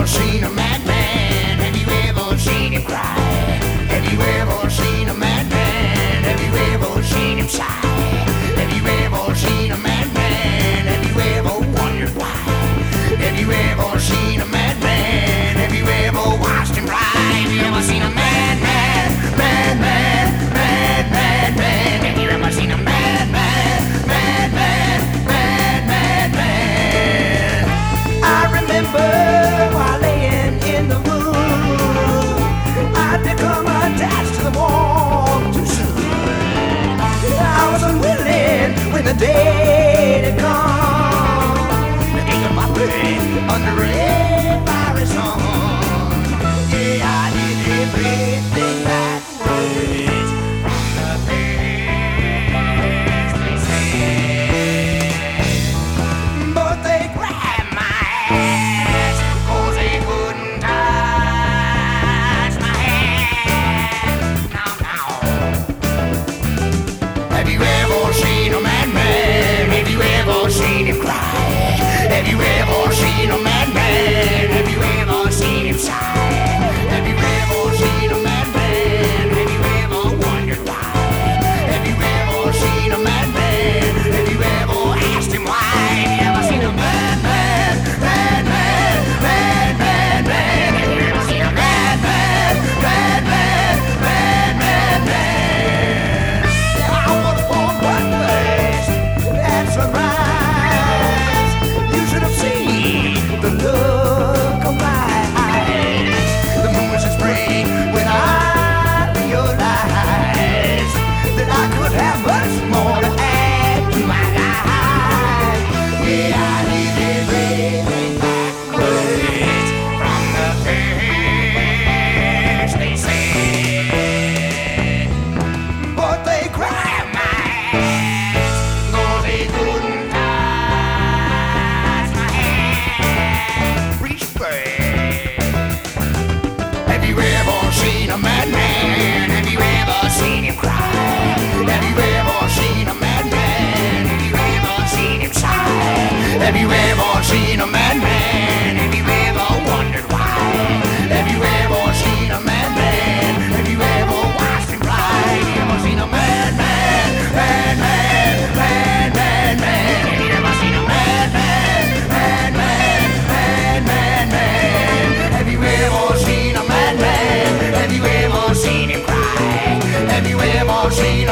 ever seen a madman? Have you ever seen him cry? Have you ever seen a madman? Have you ever seen him sigh? Have you ever seen a madman? Have you ever wondered why? Have you ever seen a madman? Have you ever watched him ride? Have you ever seen a madman? Madman, mad, mad, man. Have you ever seen a madman? Madman, mad, mad, man. I remember while laying in the room, I'd become attached to the wall too soon. I was unwilling when the day had come. The ache of my brain under red fiery sun. Yeah, I did everything backwards from the things they said. But they grabbed my ass 'cause they couldn't touch my hand. Now. Have you ever seen a madman? Have you ever seen him cry? Have you ever seen a madman? Have you ever seen him sigh? Have you ever seen a madman? Have you ever wondered why? Have you ever seen a madman? Have you ever asked him why? Have you ever seen a madman? Madman, madman, man. Have you ever seen a madman? Madman, madman, man. I was born one place, that's a rise. You should have seen the look of my eyes. The moon was as bright when I realized that I could have much more to add to my life. Yeah, I did everything backwards from the things they said. But they grabbed my ass 'cause they couldn't touch my hand. Reach back. Have you ever seen a madman? Have you ever seen him cry? Have you ever seen a madman? Have you ever seen him sigh? Have you ever seen a madman? Have you ever wondered why? Have you ever seen a madman? Have you ever watched him fly? Have you ever seen a madman? Madman, madman, man. Have you ever seen a madman? Madman, madman, man. Have you ever seen a madman? Have you ever seen him cry? Have you ever seen